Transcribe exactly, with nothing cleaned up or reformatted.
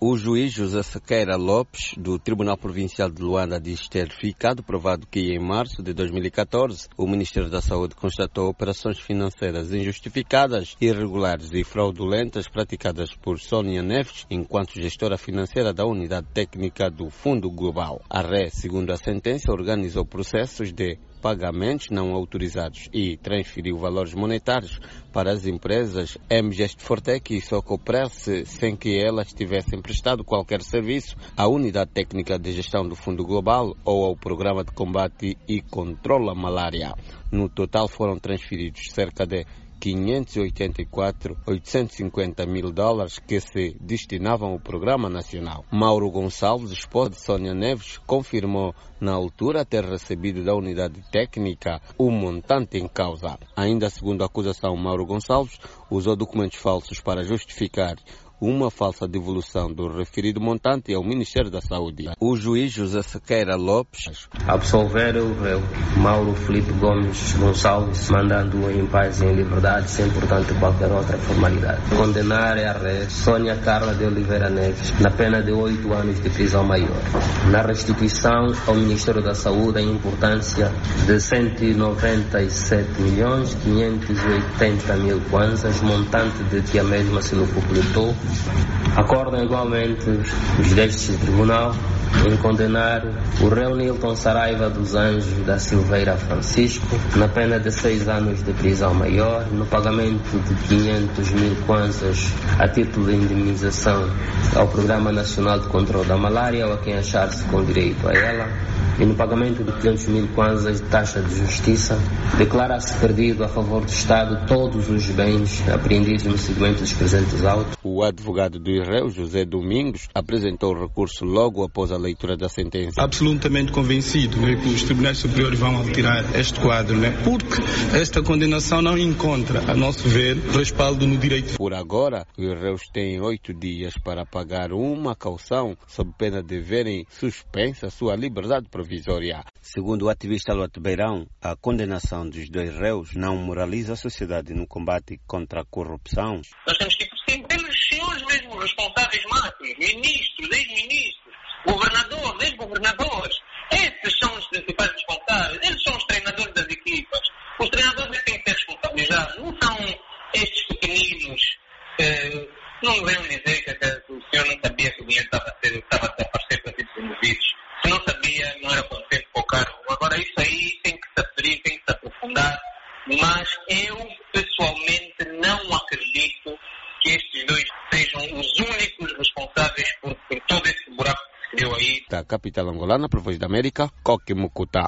O juiz José Sequeira Lopes, do Tribunal Provincial de Luanda, diz ter ficado provado que em março de dois mil e catorze o Ministério da Saúde constatou operações financeiras injustificadas, irregulares e fraudulentas praticadas por Sônia Neves enquanto gestora financeira da Unidade Técnica do Fundo Global. A R E, segundo a sentença, organizou processos de pagamentos não autorizados e transferiu valores monetários para as empresas M Gest Fortec e Socopresse sem que elas tivessem prestado qualquer serviço à Unidade Técnica de Gestão do Fundo Global ou ao Programa de Combate e Controle à Malária. No total foram transferidos cerca de quinhentos e oitenta e quatro mil oitocentos e cinquenta mil dólares que se destinavam ao Programa Nacional. Mauro Gonçalves, esposa de Sônia Neves, confirmou na altura ter recebido da unidade técnica o montante em causa. Ainda segundo a acusação, Mauro Gonçalves usou documentos falsos para justificar uma falsa devolução do referido montante ao Ministério da Saúde. O juiz José Sequeira Lopes absolver o réu Mauro Filipe Gomes Gonçalves, mandando-o em paz e em liberdade, sem, portanto, qualquer outra formalidade. Condenar a R E Sônia Carla de Oliveira Neves na pena de oito anos de prisão maior. Na restituição ao Ministério da Saúde a importância de cento e noventa e sete milhões quinhentos e oitenta mil kwanzas, montante de que a mesma se locupletou. Acordam igualmente os destes tribunal em condenar o réu Nilton Saraiva dos Anjos da Silveira Francisco na pena de seis anos de prisão maior, no pagamento de quinhentos mil kwanzas a título de indemnização ao Programa Nacional de Controle da Malária ou a quem achar-se com direito a ela, e no pagamento de quinhentos mil kwanzas de taxa de justiça. Declara-se perdido a favor do Estado todos os bens apreendidos no segmento dos presentes autos. O advogado do réu, José Domingos, apresentou o recurso logo após a leitura da sentença. Absolutamente convencido, né, que os tribunais superiores vão alterar este quadro, né, porque esta condenação não encontra, a nosso ver, respaldo no direito. Por agora, os réus têm oito dias para pagar uma caução sob pena de verem suspensa sua liberdade provisória. Segundo o ativista Lote Beirão, a condenação dos dois réus não moraliza a sociedade no combate contra a corrupção. Nós temos que ir por cima. Eles são os mesmos responsáveis máximos, ministros, ex-ministros, governadores, ex-governadores. Esses são os principais responsáveis. Eles são os treinadores das equipas. Os treinadores têm que ser responsabilizados. Não são estes pequeninos. Eh, não me venham dizer que, que o senhor não sabia que o dinheiro estava a, ser, estava a desaparecer para ser promovidos. Se não sabia, não era contente com o cargo. Agora isso aí tem que se aferir, tem que se aprofundar. Mas eu, pessoalmente, não acredito que estes dois sejam os únicos responsáveis por, por todo esse buraco que se criou aí. Da capital angolana, para a Voz da América, Coque Mucuta.